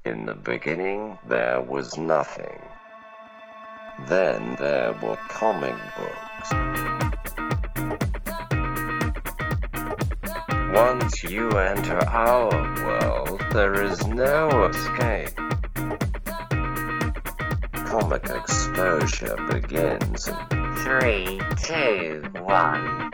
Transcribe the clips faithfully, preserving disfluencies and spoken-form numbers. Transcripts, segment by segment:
In the beginning, there was nothing. Then there were comic books. Once you enter our world, there is no escape. Comic exposure begins in three, two, one.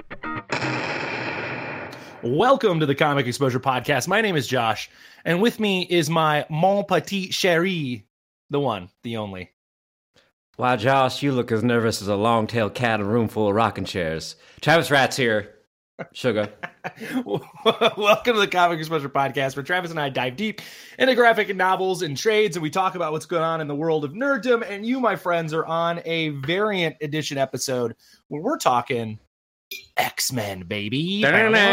Welcome to the Comic Exposure Podcast. My name is Josh, and with me is my mon petit chéri, the one, the only. Wow, Josh, you look as nervous as a long-tailed cat in a room full of rocking chairs. Travis Rat's here. Sugar. Welcome to the Comic Exposure Podcast, where Travis and I dive deep into graphic novels and trades, and we talk about what's going on in the world of nerddom. And you, my friends, are on a variant edition episode where we're talking X-Men, baby. uh,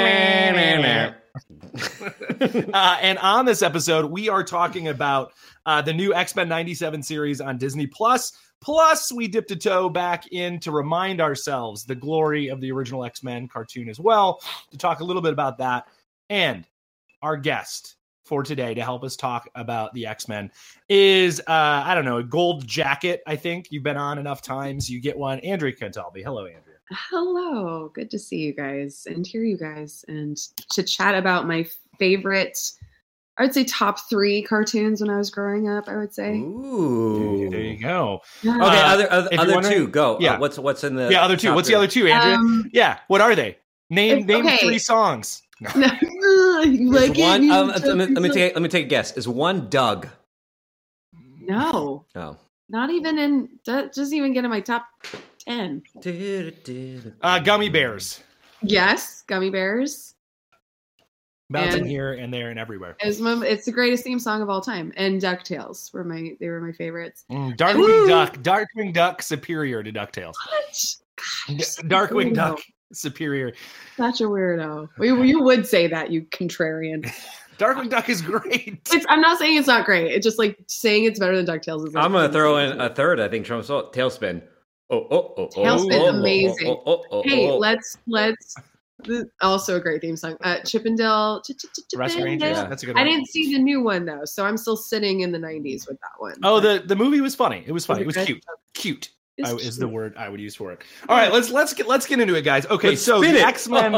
and on this episode, we are talking about uh, the new X-Men ninety-seven series on Disney Plus. Plus, we dipped a toe back in to remind ourselves the glory of the original X-Men cartoon as well, to talk a little bit about that. And our guest for today to help us talk about the X-Men is, uh, I don't know, a gold jacket, I think. You've been on enough times. You get one. Andrea Cantalbi. Hello, Andrea. Hello. Good to see you guys and hear you guys and to chat about my favorite, I would say top three cartoons when I was growing up, I would say. Ooh. There you go. Yeah. Okay, uh, other other, other two, go. Yeah. Uh, what's what's in the Yeah, other two. What's three? the other two, Andrea? Um, yeah, what are they? Name name okay. three songs. like one, um, let, me, let me take let me take a guess. Is one Doug? No. Oh. Not even in doesn't even get in my top ten. Uh, Gummy Bears. Yes, Gummy Bears. Bouncing here and there and everywhere. It's, my, it's the greatest theme song of all time. And DuckTales were my they were my favorites. Mm, Darkwing Duck. Darkwing Duck superior to DuckTales. What? Gosh, Darkwing Duck superior. Such a weirdo. You, you would say that, you contrarian. Darkwing Duck is great. It's, I'm not saying it's not great. It's just like saying it's better than DuckTales is like, I'm gonna throw in a third. I think Trump Tailspin. Oh, oh, oh, Tailspin, oh, amazing. Oh, oh, oh, oh, hey, oh. let's let's. Also a great theme song. Uh, Chippendale. Rescue Rangers. Yeah. That's a good one. I didn't see the new one though, so I'm still sitting in the nineties with that one. Oh, the, the movie was funny. It was funny. It was cute. Cute I, is the word I would use for it. All right, let's let's get let's get into it, guys. Okay, let's so the it. X-Men.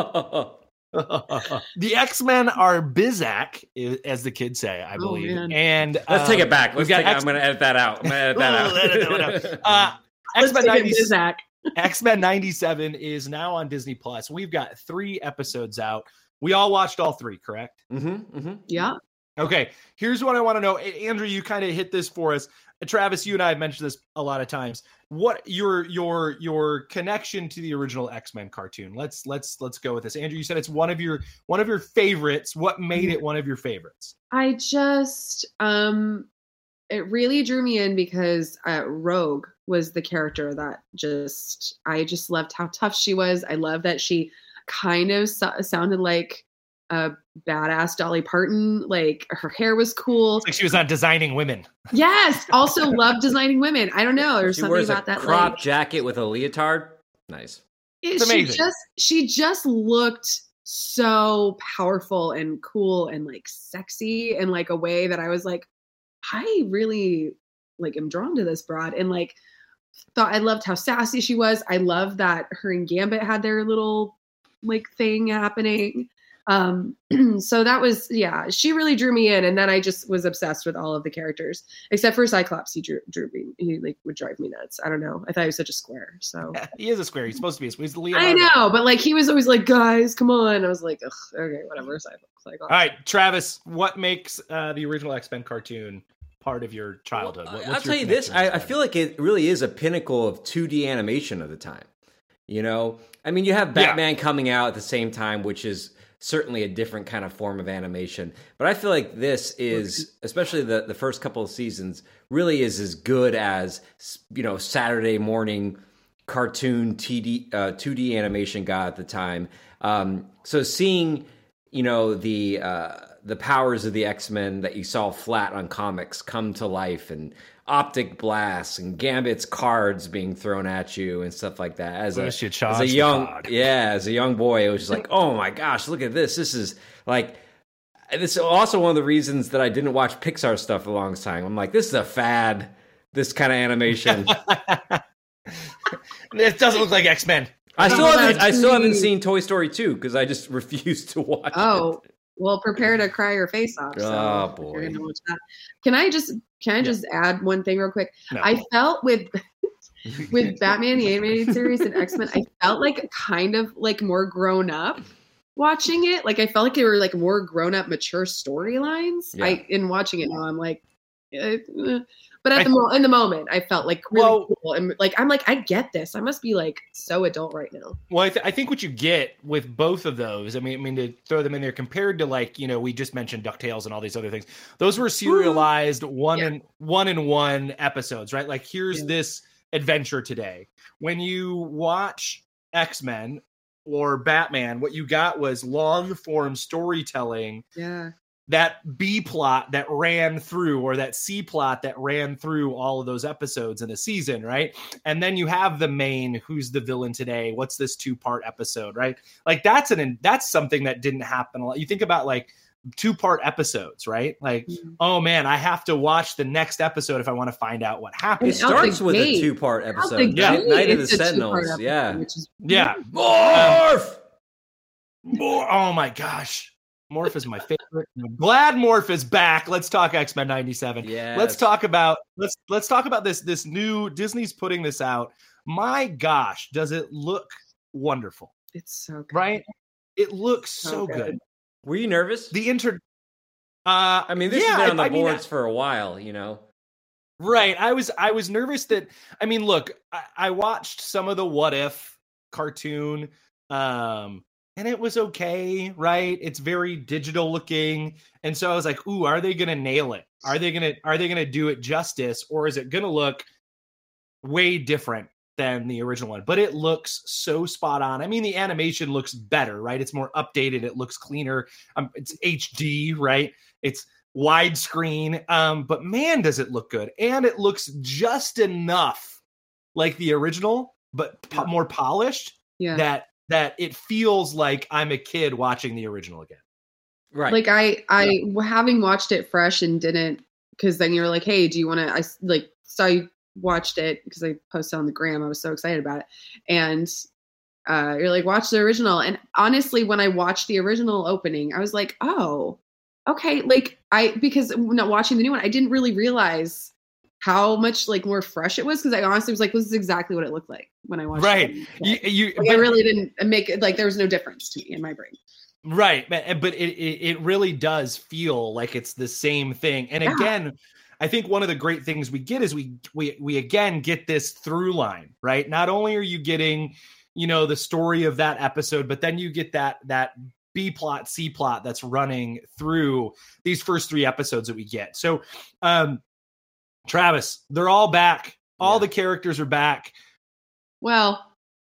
The X-Men are Bizak, as the kids say, I believe. Oh, and let's um, take it back. Let's got take. X- I'm going to edit that out. I'm going to edit that out. uh, X-Men ninety Bizak. X-Men ninety-seven is now on Disney Plus. We've got three episodes out. We all watched all three, correct? Mm-hmm, mm-hmm. Yeah. Okay, here's what I want to know. Andrew, you kind of hit this for us. Travis, you and I have mentioned this a lot of times. What your your your connection to the original X-Men cartoon? Let's let's let's go with this. Andrew, you said it's one of your one of your favorites. What made it one of your favorites? I just um it really drew me in because uh, Rogue was the character that just I just loved how tough she was. I love that she kind of so- sounded like a badass Dolly Parton. Like her hair was cool. It's like she was not designing women. Yes. Also loved designing women. I don't know. There's She something wears about a that. crop like, jacket with a leotard. Nice. it, It's she amazing. just she just looked so powerful and cool and like sexy in like a way that I was like, I really like am drawn to this broad and like thought I loved how sassy she was. I love that her and Gambit had their little like thing happening. Um, so that was, yeah, she really drew me in. And then I just was obsessed with all of the characters except for Cyclops. He drew, drew me, he like would drive me nuts. I don't know. I thought he was such a square. So He is a square. He's supposed to be. He's the Leonardo. I know, but like he was always like, guys, come on. I was like, ugh, okay, whatever. Cyclops. All right, Travis, what makes uh, the original X-Men cartoon part of your childhood? What, I'll what's tell your you this. connection to I, I X-Men? feel like it really is a pinnacle of two D animation of the time. You know, I mean, you have Batman yeah. coming out at the same time, which is certainly a different kind of form of animation. But I feel like this is, especially the, the first couple of seasons, really is as good as, you know, Saturday morning cartoon T D, uh, two D animation got at the time. Um, so seeing, you know, the uh, the powers of the X-Men that you saw flat on comics come to life, and optic blasts and Gambit's cards being thrown at you and stuff like that. As a, as a young, yeah, as a young boy, it was just like, oh my gosh, look at this. This is like, this is also one of the reasons that I didn't watch Pixar stuff for the longest time. I'm like, this is a fad, this kind of animation. It doesn't look like X-Men. I still oh, haven't I still haven't seen Toy Story two because I just refuse to watch oh, it. Well, prepare to cry your face off. So oh boy. Can I just can I yeah. just add one thing real quick? No. I felt with with Batman the Animated Series and X-Men, I felt like kind of like more grown up watching it. Like I felt like they were like more grown up, mature storylines. Yeah. I in watching it now, I'm like, eh, eh. but at I, the mo- in the moment, I felt like really well, cool and like I'm like I get this. I must be like so adult right now. Well, I, th- I think what you get with both of those, I mean, I mean to throw them in there compared to like you know we just mentioned DuckTales and all these other things. Those were serialized one yeah. in one in one episodes, right? Like here's yeah. this adventure today. When you watch X-Men or Batman, what you got was long form storytelling. Yeah. That B plot that ran through, or that C plot that ran through all of those episodes in a season, right? And then you have the main, who's the villain today? What's this two part episode, right? Like that's an that's something that didn't happen a lot. You think about like two part episodes, right? Like, mm-hmm. oh man, I have to watch the next episode if I want to find out what happened. It starts with gate. a two part episode. Yeah, Night of the Sentinels. Yeah, is- yeah. Morph. Um, Morph. Oh my gosh. Morph is my favorite. I'm glad Morph is back. Let's talk X-Men ninety-seven. Yeah. Let's talk about let's let's talk about this this new Disney's putting this out. My gosh, does it look wonderful? It's so good. Right? It looks so, so good. good. Were you nervous? The inter uh I mean, this yeah, has been on I, the I boards mean, for a while, you know. Right. I was I was nervous that I mean, look, I, I watched some of the What If cartoon. Um And it was okay, right? It's very digital looking. And so I was like, ooh, are they going to nail it? Are they going to are they going to do it justice, or is it going to look way different than the original one? But it looks so spot on. I mean, the animation looks better, right? It's more updated, it looks cleaner. Um, it's H D, right? It's widescreen. Um, but man, does it look good. And it looks just enough like the original, but po- more polished. Yeah. That that it feels like I'm a kid watching the original again. Right. Like I, I yeah. having watched it fresh and didn't, because then you were like, hey, do you want to, I like saw you watched it because I posted on the gram. I was so excited about it. And uh, you're like, watch the original. And honestly, when I watched the original opening, I was like, oh, okay. Like I, because not watching the new one, I didn't really realize how much like more fresh it was, because I honestly was like, this is exactly what it looked like when I watched right. it. Right. You, you, like, I really didn't make it, like there was no difference to me in my brain. Right. But it, it, it really does feel like it's the same thing. And yeah. again, I think one of the great things we get is we, we, we again get this through line, right? Not only are you getting, you know, the story of that episode, but then you get that, that B plot, C plot that's running through these first three episodes that we get. So, um, Travis, they're all back. All yeah. the characters are back. Well,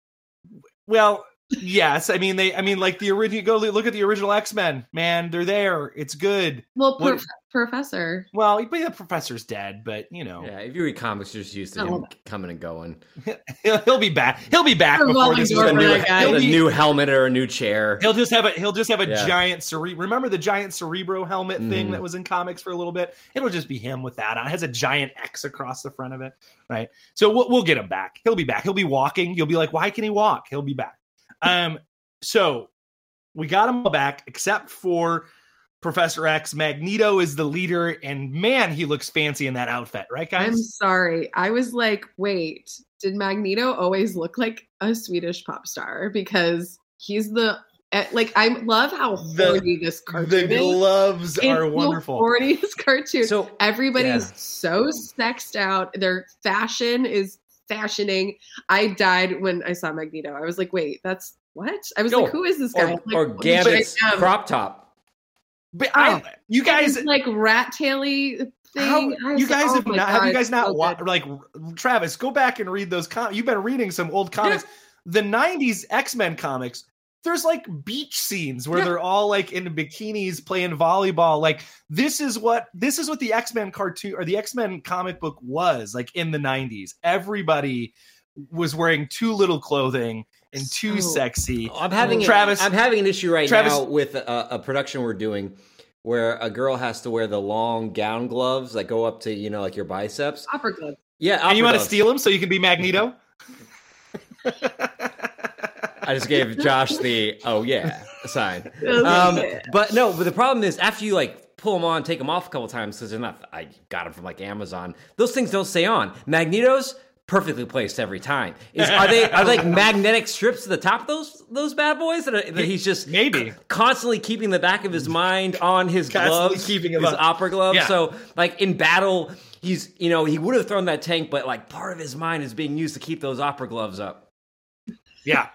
well, yes. I mean, they. I mean, like the original. Go look at the original X-Men. Man, they're there. It's good. Well, prof- Professor. Well, the professor's dead, but you know. Yeah, if you read comics, you're just used to oh. him coming and going. he'll, he'll be back. He'll be back For before this is a new, he'll a be, new helmet or a new chair. He'll just have a. He'll just have a yeah. giant cere- Remember the giant Cerebro helmet mm. thing that was in comics for a little bit? It'll just be him with that on. It has a giant X across the front of it, right? So we'll we'll get him back. He'll be back. He'll be walking. You'll be like, why can he walk? He'll be back. Um. So we got him back, except for Professor X. Magneto is the leader, and man, he looks fancy in that outfit, right, guys? I'm sorry. I was like, wait, did Magneto always look like a Swedish pop star? Because he's the like, I love how horny the, this cartoon the is. The gloves it's are wonderful. Horny this cartoon. So everybody's yeah. so sexed out. Their fashion is fashioning. I died when I saw Magneto. I was like, wait, that's what? I was Yo, like, who is this guy? Or, like, or Gambit's crop top. But I, oh, you guys, like rat taily thing. How, you guys oh have not? God, have you guys not so wa- like Travis? Go back and read those. Com- You've been reading some old comics. Yeah. The nineties X-Men comics. There's like beach scenes where yeah. they're all like in bikinis playing volleyball. Like this is what this is what the X-Men cartoon or the X-Men comic book was like in the nineties. Everybody was wearing too little clothing and too so, sexy. I'm having Travis. A, I'm having an issue right Travis, now with a, a production we're doing where a girl has to wear the long gown gloves that go up to, you know, like your biceps. Opera gloves. Yeah, and you want to gloves. steal them so you can be Magneto? I just gave Josh the oh yeah sign. Um, but no, but the problem is after you like pull them on, take them off a couple times because they're not. I got them from like Amazon. Those things don't stay on. Magnetos perfectly placed every time. Is are they are they like magnetic strips to the top of those those bad boys that, are, that he's just maybe constantly keeping the back of his mind on his constantly gloves, keeping his up. opera gloves. Yeah. So like in battle, he's you know he would have thrown that tank, but like part of his mind is being used to keep those opera gloves up. Yeah.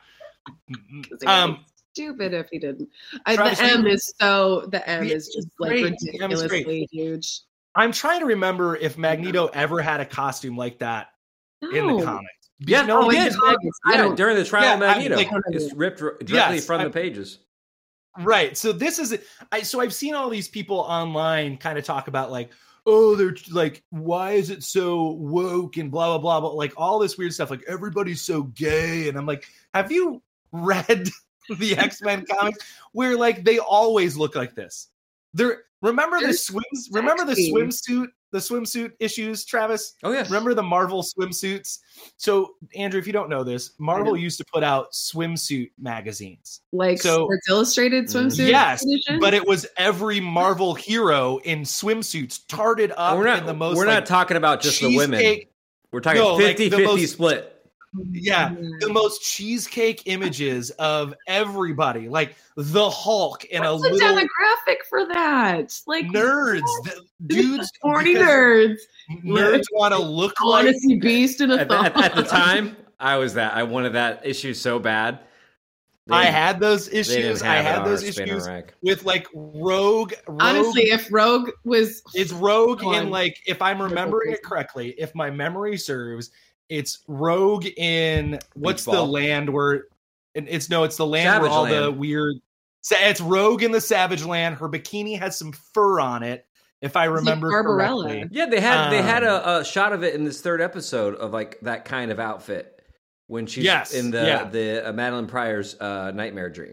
Um, stupid if he didn't. I, Travis, the M you- is so. The M Yeah, is just it's like great. The M is great. ridiculously huge. I'm trying to remember if Magneto ever had a costume like that No. in the comics. Yeah, no, he in did. the comics, I Yeah, don't- during the trial Yeah, of I- Magneto, like- it's ripped r- directly Yes, from I- the pages. Right. So this is I so I've seen all these people online kind of talk about like, oh, they're like, why is it so woke and blah blah blah, but like all this weird stuff, like everybody's so gay. And I'm like, have you read the X-Men comics where like they always look like this? They're remember the They're swims, remember the sexy. swimsuit, the swimsuit issues, Travis? Oh yeah, Remember the Marvel swimsuits? So, Andrew, if you don't know this, Marvel used to put out swimsuit magazines. Like So- Sports Illustrated swimsuit. Yes, edition? but it was every Marvel hero in swimsuits, tarted up we're not. in the most. we're like, not talking about just the women. cheesecake- We're talking No, like, fifty the fifty most- split. Yeah, the most cheesecake images of everybody, like the Hulk and What's a the little demographic for that? Like nerds, the, dudes, horny because nerds. nerds want to look I want like. to see Beast in a At, the- thong. at, at the time, I was that. I wanted that issue so bad. They- I had those they didn't issues. have I it had on those our spinner issues rack. with like Rogue. Rogue Honestly, if Rogue was It's Rogue Go in on. like, if I'm remembering it correctly, if my memory serves, it's Rogue in what's the ball. land where and it's no, it's the land Savage where all the Land. weird. So it's Rogue in the Savage Land. Her bikini has some fur on it, if I like remember Barbarella. correctly. Yeah, they had they had Um, a, a shot of it in this third episode of like that kind of outfit when she's Yes, in the yeah. the uh, Madeline Pryor's uh, nightmare dream.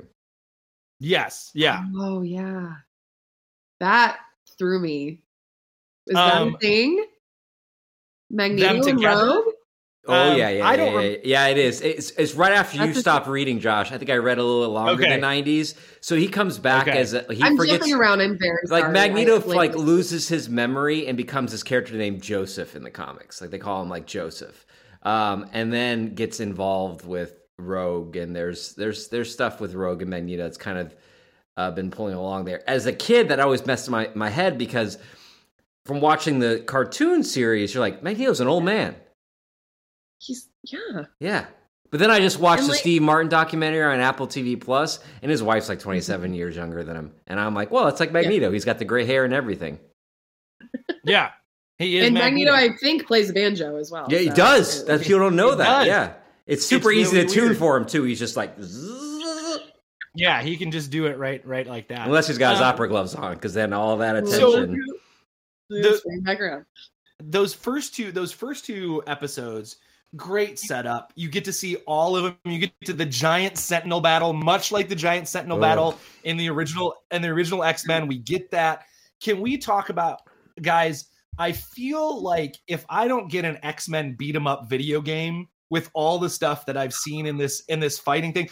Yes, yeah. Oh yeah, that threw me. Is that Um, a thing? Magneto and together? Rogue? Oh Um, yeah, yeah, I yeah, don't yeah, rem- yeah, it is. It's it's right after you That's a- stopped reading, Josh. I think I read a little bit longer Okay. than nineties. So he comes back Okay. as a, he I'm forgets jumping around. I'm very like sorry. Magneto I, like loses his memory and becomes this character named Joseph in the comics. Like they call him like Joseph, um, and then gets involved with Rogue. And there's there's there's stuff with Rogue and Magneto that's kind of uh, been pulling along there. As a kid, that always messed my my head because from watching the cartoon series, you're like Magneto's an old man. He's yeah. Yeah. But then I just watched And, the like- Steve Martin documentary on Apple T V Plus, and his wife's like twenty-seven years younger than him. And I'm like, well, it's like Magneto. He's got the gray hair and everything. Yeah. He is And Magneto. Magneto, I think, plays banjo as well. Yeah, he so- does. That people don't know He that. does. Yeah. It's super It's easy really to tune weird. for him, too. He's just like, zzz, Yeah, he can just do it right, right like that. unless he's got his Um, opera gloves on, because then all that So- attention. The- Swing back around. those first two those first two episodes, great setup. You get to see all of them. You get to the giant sentinel battle, much like the giant sentinel Oh. battle in the original in the original X-Men. We get that. Can we talk about, guys, I feel like if I don't get an X-Men beat 'em up video game with all the stuff that I've seen in this in this fighting thing,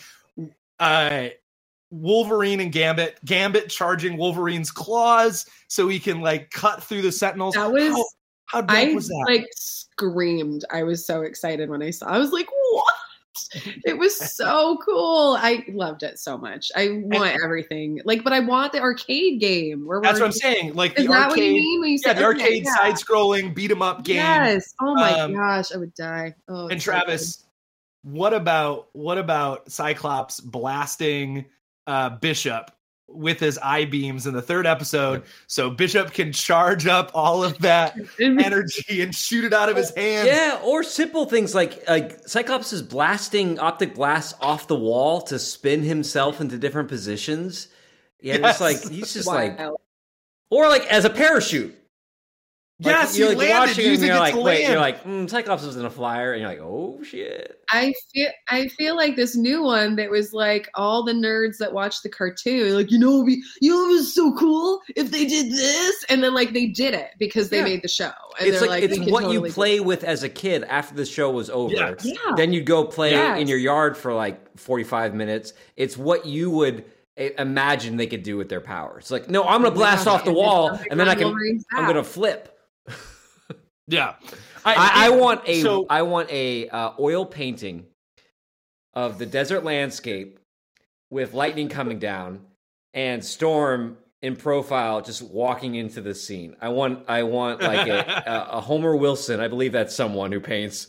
uh Wolverine and Gambit, Gambit charging Wolverine's claws so he can like cut through the sentinels. That was how, how dope I was that? like screamed. I was so excited when I saw. I was like, "What?" It was so cool. I loved it so much. I want everything. Like, but I want the arcade game. Where That's we're, what I'm saying. Like Is the that what you arcade, mean when you yeah, said the okay, arcade yeah. side-scrolling beat 'em up game. Yes. Oh my Um, gosh, I would die. Oh, And it's so Travis, what about what about Cyclops blasting uh, Bishop with his eye beams in the third episode, so Bishop can charge up all of that good. energy and shoot it out of his hands? Yeah, or simple things like like Cyclops is blasting optic blasts off the wall to spin himself into different positions. Yeah, Yes. it's like he's just like, Wow. or like as a parachute. Like, yes, you're he like landed watching him, using and you're it like, to wait, land. you're like, mm, Cyclops isn't a flyer, and you're like, oh shit. I feel I feel like this new one that was like all the nerds that watched the cartoon, like, you know, we, you know, it was so cool if they did this, and then like they did it because they Yeah. made the show. And It's they're like, like, it's we can what totally you do play it. with as a kid after the show was over. Yeah. Yeah. Then you'd go play Yes. in your yard for like forty-five minutes. It's what you would eh, imagine they could do with their power. It's like, no, I'm gonna Oh my blast gosh, off the and then wall, something and then I on can, Wolverine's I'm back. gonna flip. Yeah, I, I want a, so- I want a uh, oil painting of the desert landscape with lightning coming down and Storm in profile just walking into the scene. I want, I want like a, a, a Homer Wilson. I believe that's someone who paints.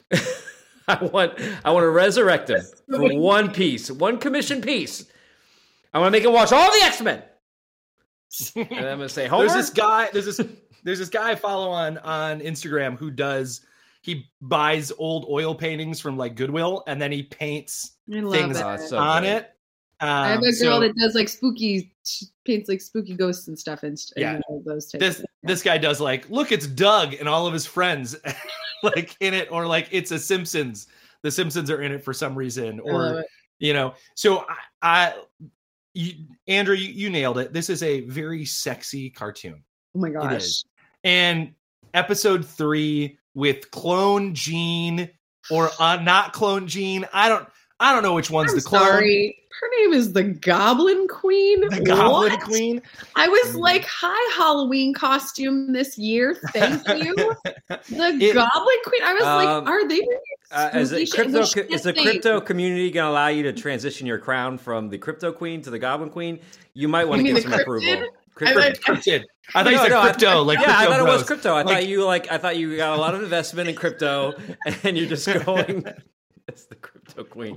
I want, I want to resurrect him for one piece, one commission piece. I want to make him watch all the X-Men. And I'm gonna say, Homer. There's this guy. There's this. There's this guy I follow on on Instagram who does. He buys old oil paintings from like Goodwill, and then he paints I love things it. Oh, it's so on good. it. Um, I have a girl so that does like spooky, she paints like spooky ghosts and stuff, and, and Yeah. you know, those types. this of this guy does like, look, it's Doug and all of his friends, like in it, or like it's a Simpsons. The Simpsons are in it for some reason, I love or it. you know. So I, I you, Andrew, you, you nailed it. This is a very sexy cartoon. Oh my It gosh. is. And episode three with Clone Jean or uh, not Clone Jean. I don't I don't know which one's I'm the clone. sorry. Her name is the Goblin Queen. The Goblin What? Queen. I was like, hi, Halloween costume this year. Thank you. The It- Goblin Queen. I was Um, like, are they doing Uh, is, spooky it shit? crypto, Which is the thing? crypto community going to allow you to transition your crown from the crypto queen to the goblin queen? You might want to You get mean some the approval. cryptid? Crypto- I like- Cryptid. I thought you No, said no, I- crypto, like yeah, crypto I thought it was bros. crypto. I Like- thought you like I thought you got a lot of investment in crypto, and you're just going. That's the crypto queen.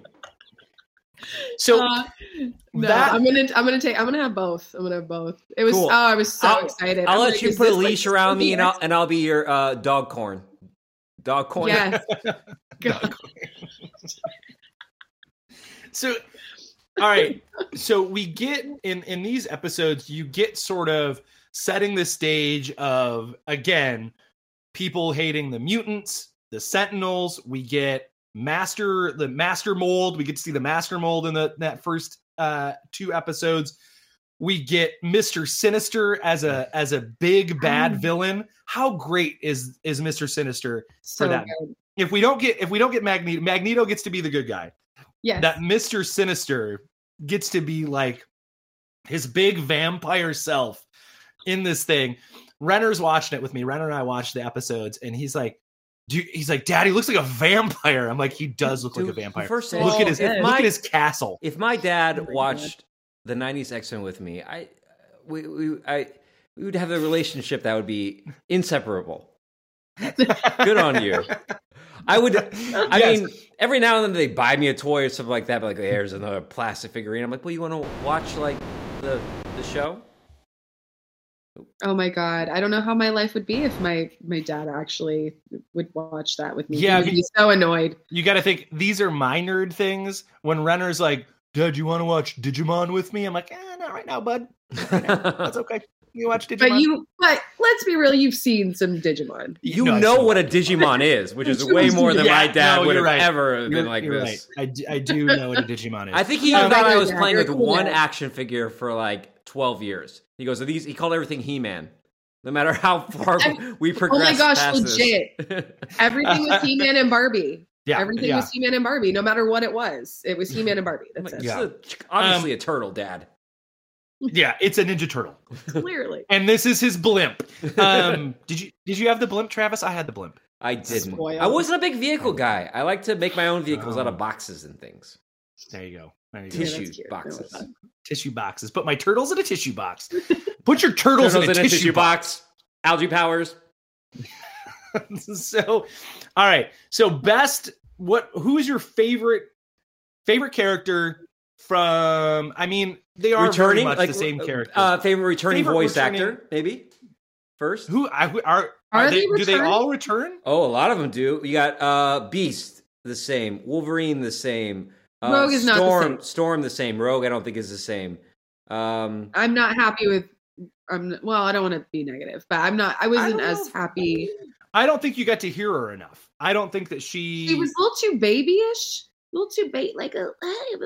So Uh, no, that- I'm gonna, I'm gonna take, I'm gonna have both. I'm gonna have both. It was, Cool. oh, I was so I'll- excited. I'll I'm let like, you is put a this, like, leash around me, and I'll spooky? and I'll be your uh, dog corn. Dog corn. Yes. God. so all right. So we get in in these episodes, you get sort of setting the stage of, again, people hating the mutants, the Sentinels. We get master the master mold. We get to see the master mold in the that first uh two episodes. We get Mister Sinister as a as a big bad Oh. villain. How great is is Mister Sinister So that. good. if we don't get if we don't get Magneto, Magneto gets to be the good guy. Yes. That Mister Sinister gets to be like his big vampire self in this thing. Renner's watching it with me. Renner and I watched the episodes, and he's like, dude, he's like, Daddy looks like a vampire. I'm like, he does look Dude, like a vampire. first of look all, at his if look my- at his castle. If my dad Oh my watched the nineties X-Men with me, I we, we I we would have a relationship that would be inseparable. Good on you. I would. I Yes. mean, every now and then they buy me a toy or something like that. But like, there's another plastic figurine. I'm like, well, you want to watch like the the show? Oh my god, I don't know how my life would be if my my dad actually would watch that with me. Yeah, He would be so annoyed. You got to think these are my nerd things. When Renner's like, Dad, you want to watch Digimon with me? I'm like, eh, not right now, bud. Not right now. That's okay. You watch Digimon. But you, but let's be real, you've seen some Digimon. You No, I've know seen what a it. Digimon is, which is way more than Yeah, my dad no, would you're have right. ever You're, been like you're this. right. I, d- I do know what a Digimon is. I think he Um, even thought I you're was a playing dad. with You're a cool one dad. action figure for like twelve years. He goes, these. He called everything He-Man. No matter how far And- we progress. Oh my gosh, past legit. This. Everything was He-Man and Barbie. yeah, Everything yeah. was He-Man and Barbie, no matter what it was. It was He-Man and Barbie. That's Like, it. Yeah. this is a- obviously Um, a turtle, Dad. Yeah, it's a Ninja Turtle, Clearly. and this is his blimp. Um, did you did you have the blimp, Travis? I had the blimp. I didn't. Spoiled. I wasn't a big vehicle guy. I like to make my own vehicles out Oh. of boxes and things. There you go. There you go. Yeah, that's Tissue cute. boxes. I love Tissue boxes. Put my turtles in a tissue box. Put your turtles, Turtles in a tissue, box. Algae powers. So, all right. So, best. What? Who is your favorite favorite character from? I mean, they are very Returning, much like the same character. Uh, favorite returning Favorite voice returning- actor, maybe first. who I, are are, Are they? they Do they returning? all return? Oh, a lot of them do. You got uh, Beast the same, Wolverine the same, uh, Rogue is not the Storm, same. Storm the same. Rogue I don't think is the same. Um, I'm not happy with I'm well, I don't want to be negative, but I'm not. I wasn't I as happy. I don't think you got to hear her enough. I don't think that she. She was a little too babyish, a little too bait, like a.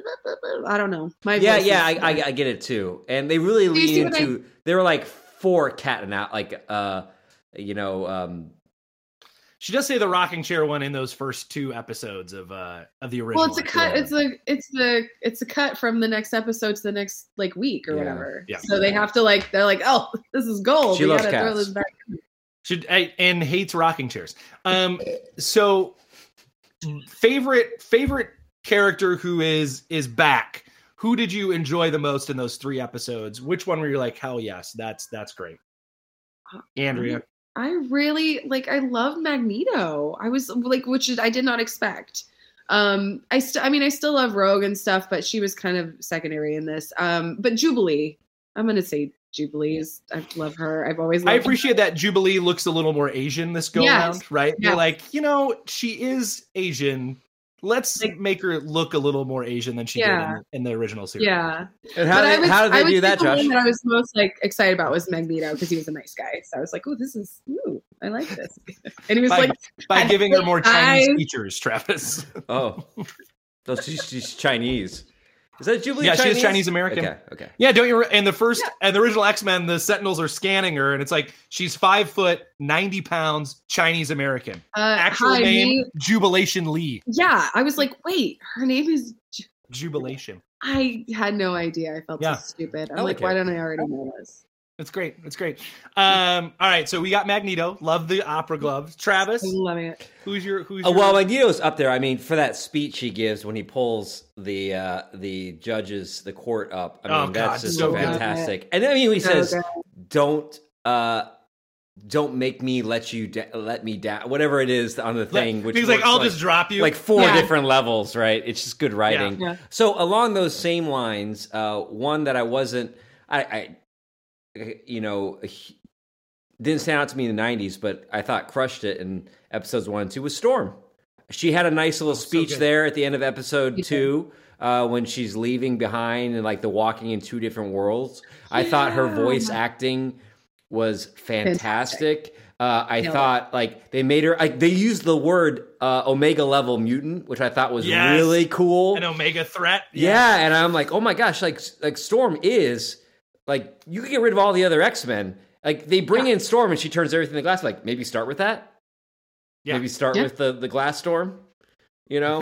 I don't know. My yeah, voice yeah, is, I, I, I get it too, and they really you see lean what into. They were like four cat and out, like uh, you know, um, She does say the rocking chair one in those first two episodes of uh of the original. well, it's a cut. Yeah. It's a it's the it's a cut from the next episode to the next like week or Yeah. whatever. Yeah. So they have to like they're like, oh, this is gold. She we loves gotta throw cats. this back. Should I, and hates rocking chairs. Um, so favorite favorite character who is is back. Who did you enjoy the most in those three episodes? Which one were you like, hell yes, that's that's great, Andrea? I really like. I love Magneto. I was like, which is, I did not expect. Um, I still, I mean, I still love Rogue and stuff, but she was kind of secondary in this. Um, but Jubilee, I'm gonna say Jubilee is. I love her. I've always. Loved I appreciate that Jubilee looks a little more Asian this go Yes. around, right? Yeah. They're like, you know, she is Asian. Let's Like- make her look a little more Asian than she Yeah. did in, in the original series. Yeah. and how But I did, was- how did I they would do say that, the Josh? one that I was most like excited about was Magneto because he was a nice guy. So I was like, oh, this is. Ooh, I like this. And he was By, like, by I giving her more Chinese I- features, Travis. Oh, no, she's, she's Chinese. Is that Jubilee? Yeah, she Chinese? is Chinese American. Okay, okay. Yeah, don't you? Re- in the first and the original X Men, the Sentinels are scanning her, and it's like she's five foot, ninety pounds, Chinese American. uh, Actual hi, name me. Jubilation Lee. Yeah, I was like, wait, her name is. Ju- Jubilation. I had no idea. I felt Yeah. so stupid. I'm I like, like why it. don't I already know this? It's great. It's great. Um, all right, so we got Magneto. Love the opera gloves. Travis, I'm loving it. who's your who's Oh, your well, Magneto's up there. I mean, for that speech he gives when he pulls the uh, the judges, the court up. I mean, Oh, that's God, just so fantastic. And then I mean, he So says, good. "Don't uh, don't make me let you da- let me down." Whatever it is on the thing, which he's like, works I'll just drop you. like four Yeah. different levels, right? It's just good writing. Yeah. So along those same lines, uh, one that I wasn't, I, I you know, he- didn't stand out to me in the nineties, but I thought crushed it in episodes one and two was Storm. She had a nice little speech good. there at the end of episode You two uh, when she's leaving behind and like the walking in two different worlds. I thought her Yeah. voice acting was fantastic. Uh, I Nailed it. thought like they made her like they used the word uh, Omega level mutant, which I thought was Yes. really cool. an Omega threat. Yeah, and I'm like, oh my gosh, like like Storm is like you could get rid of all the other X-Men. Like they bring in Storm and she turns everything to glass. Like maybe start with that. Yeah. Maybe start Yeah. with the the glass storm. You know,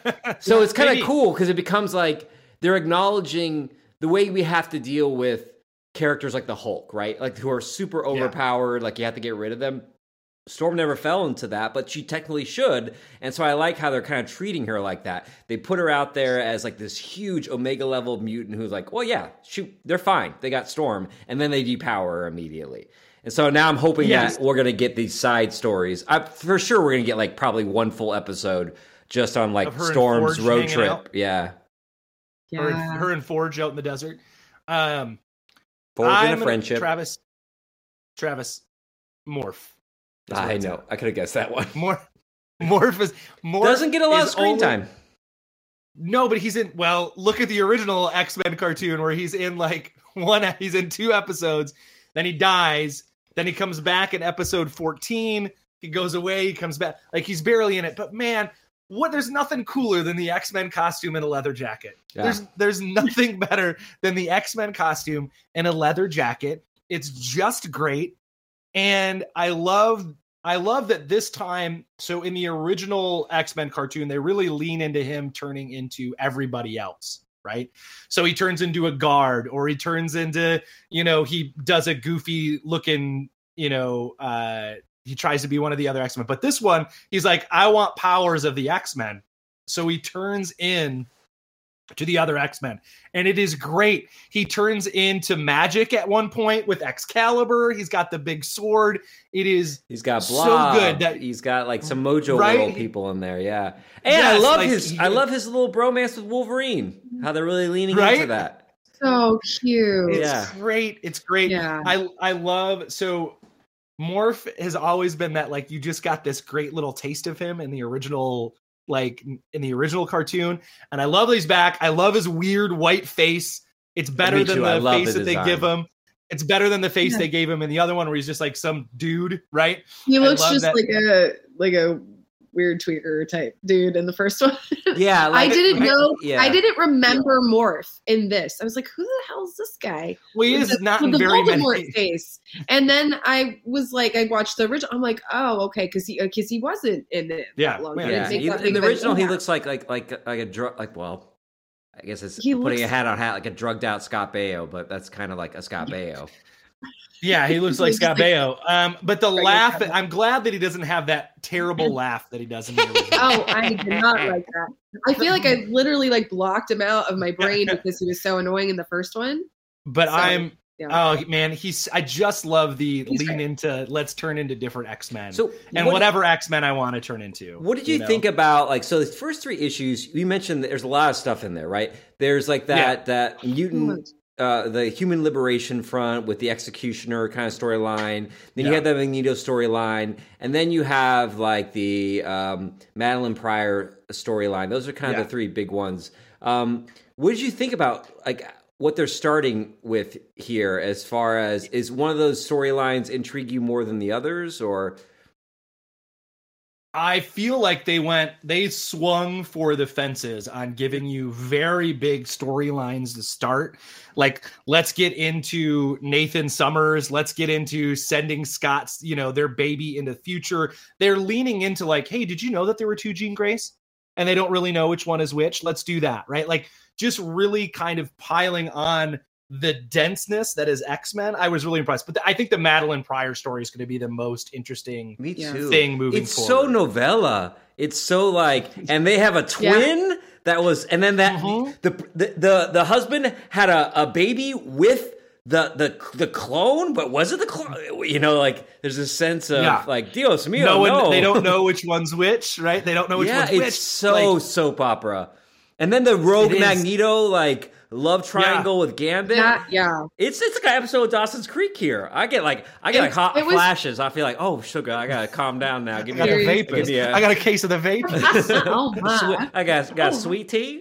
so it's kind Maybe. of cool because it becomes like they're acknowledging the way we have to deal with characters like the Hulk, right? Like who are super overpowered. Like you have to get rid of them. Storm never fell into that, but she technically should. And so I like how they're kind of treating her like that. They put her out there as like this huge Omega level mutant who's like, well, yeah, shoot, they're fine. They got Storm. And then they depower her immediately. And so now I'm hoping Yes. that we're going to get these side stories. I, for sure, we're going to get like probably one full episode just on like Of her and Storm's Forge road hanging trip. out? Yeah. her, Yeah. and, her and Forge out in the desert. Um, Forging I'm a gonna- friendship. Travis, Travis, Morph. is I where it's know. at. I could have guessed that one. Morph, Morph is Morph Doesn't get a lot of is screen only- time. No, but he's in. Well, look at the original X-Men cartoon where he's in like one. He's in two episodes. Then he dies. Then he comes back in episode fourteen. He goes away. He comes back. Like he's barely in it. But man, what? There's nothing cooler than the X-Men costume and a leather jacket. Yeah. There's there's nothing better than the X-Men costume and a leather jacket. It's just great, and I love. I love that this time, so in the original X-Men cartoon, they really lean into him turning into everybody else, right? So he turns into a guard, or he turns into, you know, he does a goofy looking, you know, uh, he tries to be one of the other X-Men. But this one, he's like, I want powers of the X-Men. So he turns in to the other X-Men. And it is great. He turns into magic at one point with Excalibur. He's got the big sword. It is He's got so Blob. good that- He's got like some Mojo Right? World people in there, yeah. And I Yes, love like, his he- I love his little bromance with Wolverine. How they're really leaning Right? into that. So cute. It's Yeah. great. It's great. Yeah. I I love so Morph has always been that like you just got this great little taste of him in the original like in the original cartoon, and I love that he's back. I love his weird white face. It's better Me than too. I the love face the that they design. give him It's better than the face yeah. they gave him in the other one, where he's just like some dude, right? He looks just that. like a like a weird tweaker type dude in the first one. Yeah, like, I didn't right, know. Yeah. I didn't remember yeah. Morph in this. I was like, who the hell is this guy? Well, he is the, not in the very Voldemort many. face. And then I was like, I watched the original. I'm like, oh, okay, because he because he wasn't in it. Yeah, long. yeah. He, in the original, he looks like like like like a drug. Like well, I guess it's he putting looks, a hat on hat, like a drugged out Scott Baio, but that's kind of like a Scott Baio. Yeah, he looks like Scott Baio. Um, but the laugh, I'm glad that he doesn't have that terrible laugh that he does in the original. Oh, I did not like that. I feel like I literally like blocked him out of my brain because he was so annoying in the first one. But so, I'm, yeah. oh man, he's, I just love the he's lean right. into, let's turn into different X-Men. So, and what, whatever X-Men I want to turn into. What did you, you know? think about, like, so the first three issues, you mentioned that there's a lot of stuff in there, right? There's like that, yeah. that mutant... Uh, the Human Liberation Front with the Executioner kind of storyline. Then yeah. you have the Magneto storyline, and then you have like the um, Madeline Pryor storyline. Those are kind of yeah. the three big ones. Um, what did you think about like what they're starting with here? As far as is one of those storylines intrigue you more than the others, or? I feel like they went, they swung for the fences on giving you very big storylines to start. Like, let's get into Nathan Summers. Let's get into sending Scott's, you know, their baby into the future. They're leaning into like, hey, did you know that there were two Jean Greys? And they don't really know which one is which. Let's do that, right? Like, just really kind of piling on the denseness that is X-Men. I was really impressed. But the, I think the Madeline Pryor story is going to be the most interesting Me too. thing moving it's forward. It's so novella. It's so like, and they have a twin yeah. that was, and then that mm-hmm. the, the the the husband had a, a baby with the the the clone, but was it the clone? You know, like there's a sense of yeah. like Dios mío, no, no. They don't know which one's which, right? They don't know which yeah, one's which. It's so like, soap opera. And then the Rogue Magneto, like love triangle yeah. with Gambit. Yeah, yeah. It's it's like an episode of Dawson's Creek here. I get like I get it, like hot was, flashes. I feel like, oh sugar, I gotta calm down now. Give me I got a vape. Give me a, I got a case of the vape. Oh my! I got got oh. sweet tea.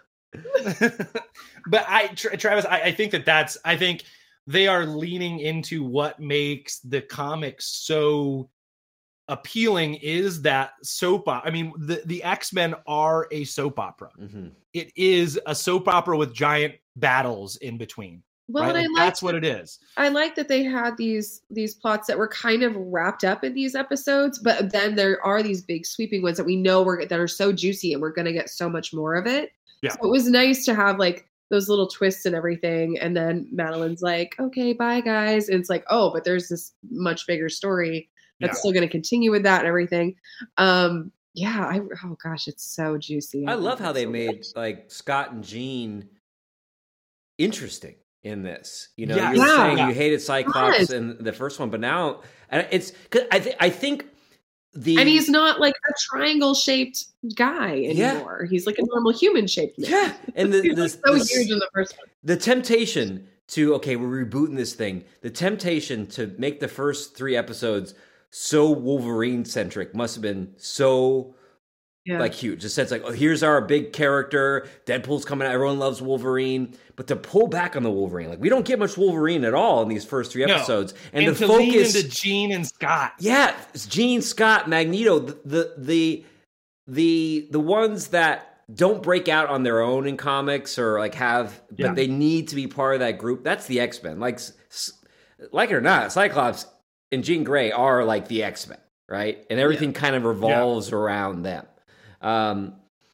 But I, Travis, I, I think that that's. I think they are leaning into what makes the comics so appealing is that soap opera. I mean, the, the X-Men are a soap opera. Mm-hmm. It is a soap opera with giant battles in between. Well, right? and like, I like that's what it is. I like that they had these these plots that were kind of wrapped up in these episodes, but then there are these big sweeping ones that we know we're that are so juicy and we're going to get so much more of it. Yeah. So it was nice to have like those little twists and everything. And then Madeline's like, okay, bye guys. And it's like, oh, but there's this much bigger story that's yeah. still going to continue with that and everything. Um, yeah. I, oh gosh, it's so juicy. I, I love how they so made much. like Scott and Jean interesting in this. You know, yeah. you were yeah. saying you hated Cyclops yes. in the first one, but now and it's cause I, th- I think the and he's not like a triangle shaped guy anymore. Yeah. He's like a normal human shaped man. Yeah. And the, the, so the, huge in the first one. The temptation to, okay, we're rebooting this thing. The temptation to make the first three episodes so Wolverine centric must have been so yeah. like huge. The sense like, oh, here's our big character. Deadpool's coming out. Everyone loves Wolverine. But to pull back on the Wolverine, like we don't get much Wolverine at all in these first three episodes. No. And, and the to focus lean into Jean and Scott. Yeah, it's Jean, Scott, Magneto, the, the the the the ones that don't break out on their own in comics or like have, yeah. but they need to be part of that group. That's the X-Men. Like, like it or not, Cyclops and Jean Grey are like the X-Men, right? And everything yeah. kind of revolves yeah. around them. Um,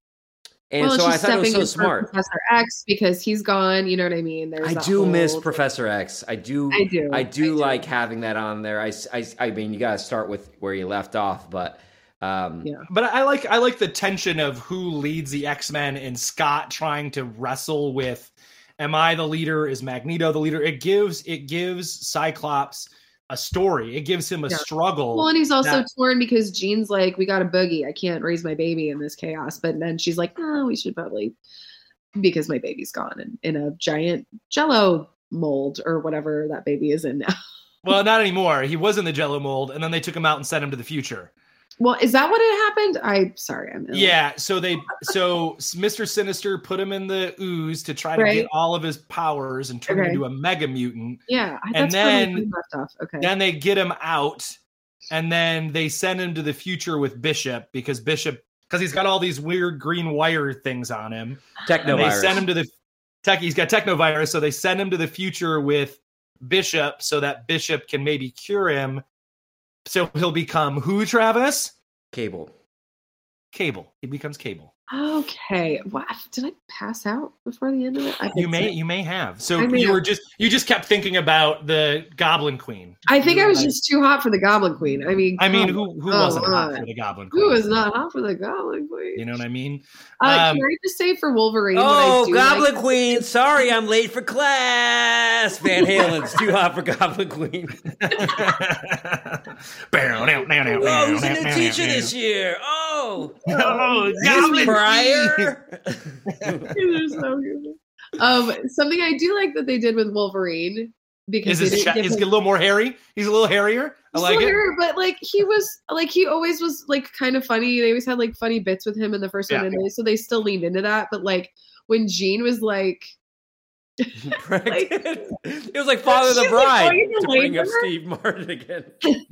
and well, so I thought it was so smart. Professor X because he's gone. You know what I mean? There's I do miss Professor X. I do. I do. I do, I do. like having that on there. I, I, I mean, you got to start with where you left off, but. Um, yeah. But I like I like the tension of who leads the X-Men and Scott trying to wrestle with, am I the leader? Is Magneto the leader? It gives it gives Cyclops a story. It gives him a yeah. struggle. Well, and he's also that, torn because Jean's like, we got a boogie. I can't raise my baby in this chaos. But then she's like, oh, we should probably, because my baby's gone in, in a giant Jello mold or whatever that baby is in now. Well, not anymore. He was in the Jello mold, and then they took him out and sent him to the future. Well, is that what had happened? I sorry, I'm ill. Yeah, so they so Mister Sinister put him in the ooze to try to Right. get all of his powers and turn Okay. him into a mega mutant. Yeah, I- And that's where then- we left off. Okay. Then they get him out, and then they send him to the future with Bishop because Bishop because he's got all these weird green wire things on him. And they Technovirus. send him to the tech. He's got technovirus, so they send him to the future with Bishop so that Bishop can maybe cure him. So he'll become who, Travis? Cable. Cable. He becomes Cable. Okay. What did I pass out before the end of it? I You think may, so. you may have. So I may you have. were just, you just kept thinking about the Goblin Queen. I think You I were was like- just too hot for the Goblin Queen. I mean, I mean, come who, who on. wasn't hot for the Goblin Queen? Who was not hot for the Goblin Queen? You know what I mean? Uh, Um, can I just say for Wolverine? Oh, what I do Goblin like- Queen. Sorry, I'm late for class. Van Halen's too hot for Goblin Queen. Oh, who's the new teacher this year? Oh, Oh, Miss Goblin Pryor. They're so good. Um, something I do like that they did with Wolverine because Is they his didn't cha- give is he a him- little more hairy? He's a little hairier. I He's like still it. hairy, but like he was like he always was like kind of funny. They always had like funny bits with him in the first Yeah. one, and they, so they still leaned into that. But like when Jean was like, Pregnant. It was like Father the She's like Bride going into to bring up labor? Steve Martin again.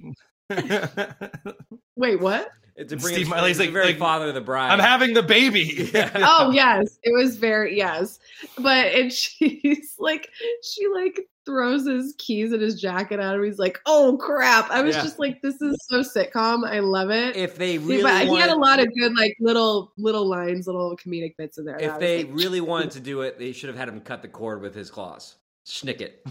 wait, what? To bring Steve up, Martin, he's it's like- very like, Father of the Bride. I'm having the baby. Yeah. Oh yes, it was very yes. But and she's like she like throws his keys in his jacket at him. He's like, oh crap. I was Yeah. just like, this is so sitcom. I love it. If they See, really but he had a wanted- lot of good like little little lines, little comedic bits in there. that I if was they like, really wanted to do it, they should have had him cut the cord with his claws. Schnick it.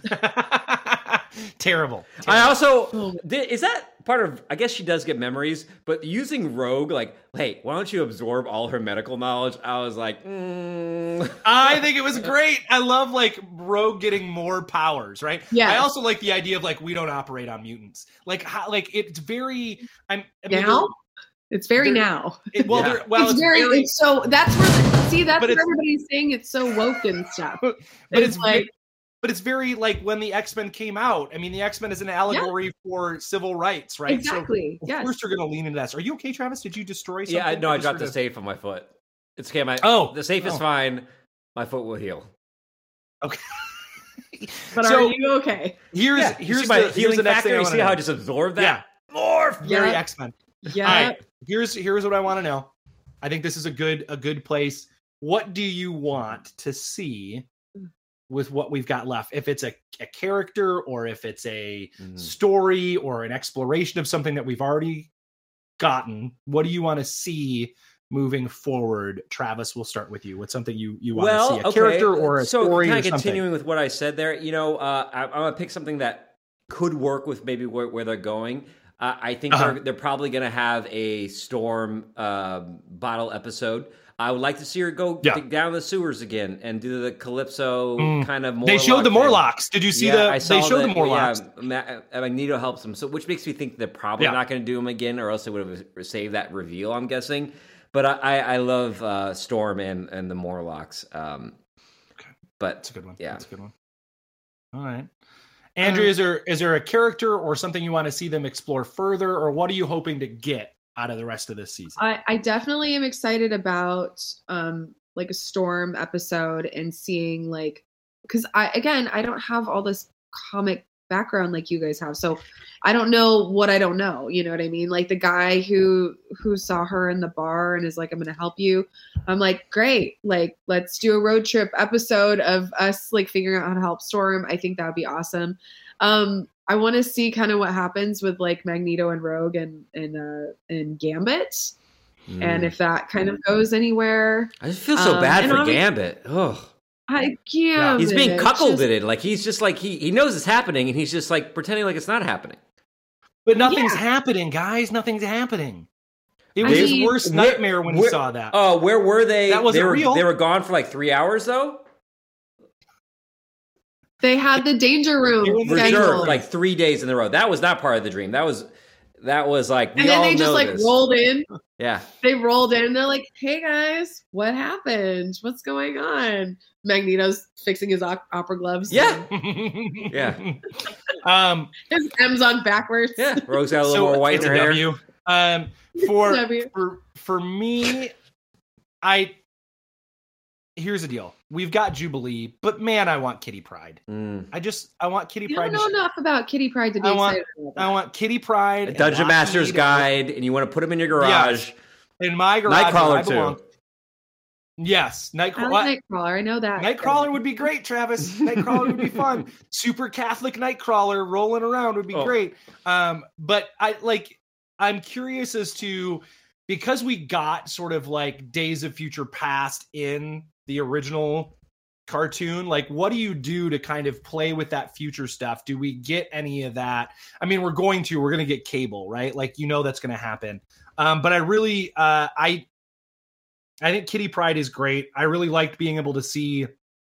Terrible. I also Oh. did, is that part of? I guess she does get memories, but using Rogue, like, hey, why don't you absorb all her medical knowledge? I was like, mm. I think it was great. I love like Rogue getting more powers, right? Yeah. I also like the idea of like we don't operate on mutants. Like how, like it's very. I'm I mean, now it's very they're- now. It, well, Yeah. they're- well, it's, it's, very, very, it's so that's where see that's But where it's- everybody's saying it's so woke and stuff. but it's it's like- like. But it's very like when the X-Men came out. I mean, the X-Men is an allegory for civil rights, right? Exactly. So of yes. course you're going to lean into that. Are you okay, Travis? Did you destroy something? Yeah, I no, I Just dropped the sort of- safe on my foot. It's okay. My Oh, the safe is oh. fine. My foot will heal. Okay. But So- are you okay? Here's Yeah, you here's see my the here's healing the next factor. thing I You want see to how I know. just absorbed that? Yeah. Morph. Very Yeah. X-Men. Yeah. All right. Here's here's what I want to know. I think this is a good a good place. What do you want to see with what we've got left? If it's a, a character or if it's a Mhm. story or an exploration of something that we've already gotten, what do you want to see moving forward? Travis, we'll start with you. What's something you you want Well, to see? A okay. character or a so story kind or of something? continuing with what I said there. You know, uh, I, I'm gonna pick something that could work with maybe where, where they're going. Uh, I think Uh-huh. they're, they're probably going to have a Storm um bottle episode. I would like to see her go Yeah. dig down the sewers again and do the Calypso Mm. kind of. They showed the Morlock thing. Morlocks. Did you see Yeah, the? I saw They showed that- the Morlocks. Yeah, Ma- uh, Magneto helps them, so which makes me think they're probably Yeah. not going to do them again, or else they would have saved that reveal. I'm guessing, but I, I, I love uh, Storm and and the Morlocks. Um, Okay. but That's a good one. Yeah. That's a good one. All right. Andrew, is there is there a character or something you want to see them explore further, or what are you hoping to get out of the rest of this season? I, I definitely am excited about um like a Storm episode and seeing like because I again I don't have all this comic background like you guys have, so I don't know what I don't know. You know what I mean? Like the guy who who saw her in the bar and is like, I'm gonna help you. I'm like, great. Like let's do a road trip episode of us like figuring out how to help Storm. I think that would be awesome. Um, I want to see kind of what happens with like Magneto and Rogue and and uh and Gambit. And if that kind of goes anywhere, I just feel so um, bad and for obvi- Gambit. Ugh. I Gambit. He's being cuckolded just- in. Like he's just like he he knows it's happening, and he's just like pretending like it's not happening. But nothing's Yeah. happening, guys. Nothing's happening. It I was his mean- worst Where- nightmare when where- he saw that. Oh, where were they? That wasn't they were, real. They were gone for like three hours though. They had the danger room They were For Scheduled. sure, like three days in a row. That was not part of the dream. That was that was like we and then all they just know like this. rolled in. Yeah, They rolled in. And they're like, "Hey guys, what happened? What's going on?" Magneto's fixing his op- opera gloves. yeah, Yeah. Um. his M's on backwards. yeah. Rogue's got a little So more white it's in a her hair. W. Um, for Love you. for for me, I here's the deal. We've got Jubilee, but man, I want Kitty Pryde. Mm. I just I want Kitty You Pryde. don't know to sh- enough about Kitty Pryde to be I want excited about that. I want Kitty Pryde, A Dungeon and Master's Lockheed, Guide, and you want to put them in your garage. in my garage. where I Nightcrawler belong. too. Yes, I Nightcrawler. like Nightcrawler. I know that. Nightcrawler would be great, Travis. Nightcrawler would be fun. Super Catholic Nightcrawler rolling around would be Oh. great. Um, but I like. I'm curious as to because we got sort of like Days of Future Past in the original cartoon. Like, what do you do to kind of play with that future stuff? Do we get any of that? I mean, we're going to. We're going to get Cable, right? Like, you know, that's going to happen. Um, but I really, uh, I. I think Kitty Pryde is great. I really liked being able to see,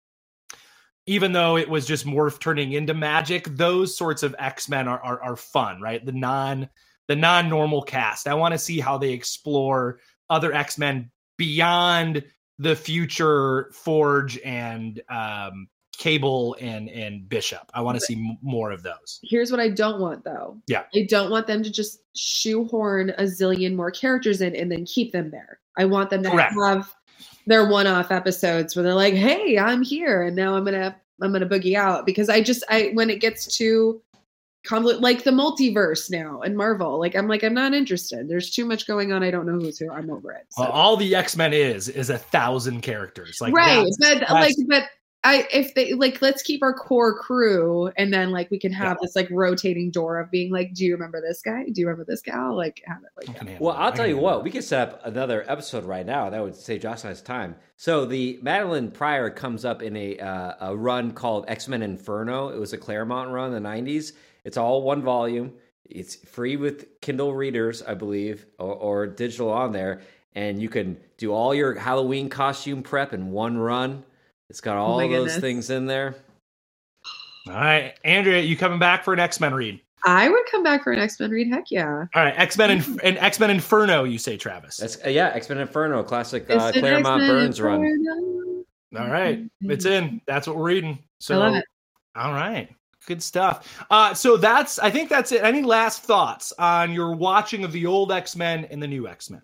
even though it was just Morph turning into magic, those sorts of X-Men are, are, are fun, right? The non, the non-normal cast. I want to see how they explore other X-Men beyond the future Forge and um, Cable and, and Bishop. I want to see m- more of those. Here's what I don't want, though. Yeah. I don't want them to just shoehorn a zillion more characters in and then keep them there. I want them to Correct. have their one-off episodes where they're like, "Hey, I'm here, and now I'm gonna I'm gonna boogie out." Because I just I when it gets too convoluted, like the multiverse now and Marvel, like I'm like I'm not interested. There's too much going on. I don't know who's who. I'm over it. So. Well, all the X-Men is is a thousand characters. Like right, that's- but that's- like but. I if they like let's keep our core crew and then like we can have Yeah. this like rotating door of being like, do you remember this guy? Do you remember this gal? Like have it like I that. can handle Well, it. I'll I tell can you handle what, it. we could set up another episode right now. That would save Josh and I's time. So the Madeline Pryor comes up in a uh, a run called X-Men Inferno. It was a Claremont run in the nineties. It's all one volume. It's free with Kindle readers, I believe, or, or digital on there. And you can do all your Halloween costume prep in one run. It's got all my those goodness. things in there. All right, Andrea, you coming back for an X-Men read? I would come back for an X-Men read. Heck yeah. All right, X-Men and, and X-Men Inferno, you say, Travis. That's uh, yeah, X-Men Inferno, classic uh, It's an Claremont X-Men Burns run. Inferno. All right, it's in. That's what we're reading. So, I love it. all right, good stuff. Uh, so that's, I think that's it. Any last thoughts on your watching of the old X-Men and the new X-Men?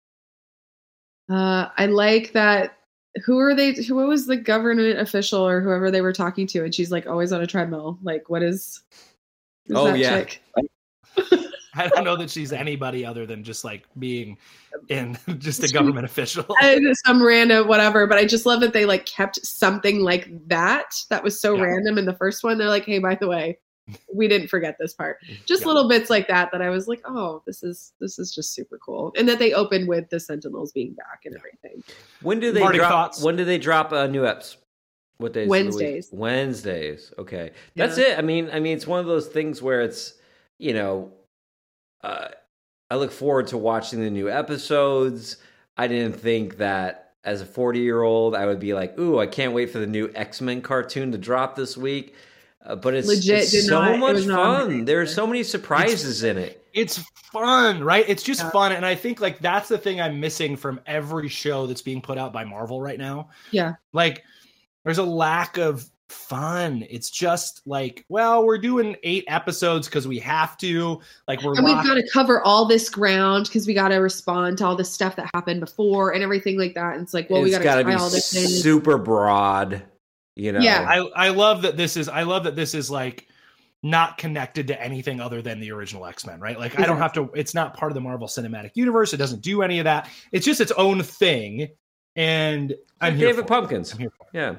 Uh, I like that. Who are they? Who was the government official or whoever they were talking to? And she's like always on a treadmill. Like, what is? who's Oh, that yeah. chick? I don't know that she's anybody other than just like being in just a government official. And some random whatever. But I just love that they like kept something like that. That was so Yeah. random in the first one. They're like, hey, by the way, we didn't forget this part. Just Yeah. little bits like that that I was like, oh, this is this is just super cool. And that they opened with the Sentinels being back and everything. When do they Marty, drop? thoughts? When do they drop uh, new eps? What days? of the week? Wednesdays. Wednesdays. Okay, that's Yeah. it. I mean, I mean, it's one of those things where it's, you know, uh, I look forward to watching the new episodes. I didn't think that as a forty-year-old I would be like, ooh, I can't wait for the new X-Men cartoon to drop this week. Uh, but it's, Legit it's did so not- it much was not on my fun. radar. There are so many surprises in it. It's fun, right? It's just Yeah. fun. And I think like that's the thing I'm missing from every show that's being put out by Marvel right now. Yeah. Like there's a lack of fun. It's just like, well, we're doing eight episodes because we have to. Like we're And we've locked- got to cover all this ground because we got to respond to all the stuff that happened before and everything like that. And it's like, well, we It's got got to to be tie all this in. super broad. You know. Yeah. I, I love that this is I love that this is like not connected to anything other than the original X-Men, right? Like I don't have to, it's not part of the Marvel Cinematic Universe. It doesn't do any of that. It's just its own thing. And I'm here David for it. Pumpkins. I'm here for it. Yeah.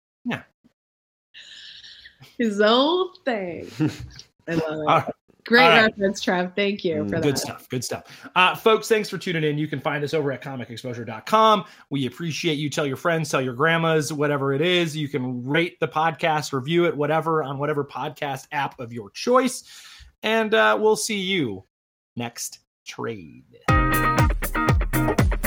His own thing. I love it. All right. Great All right. reference, Trev. Thank you for that. Good stuff. Good stuff. Uh, folks, thanks for tuning in. You can find us over at comic exposure dot com. We appreciate you. Tell your friends, tell your grandmas, whatever it is. You can rate the podcast, review it, whatever, on whatever podcast app of your choice. And uh, we'll see you next trade.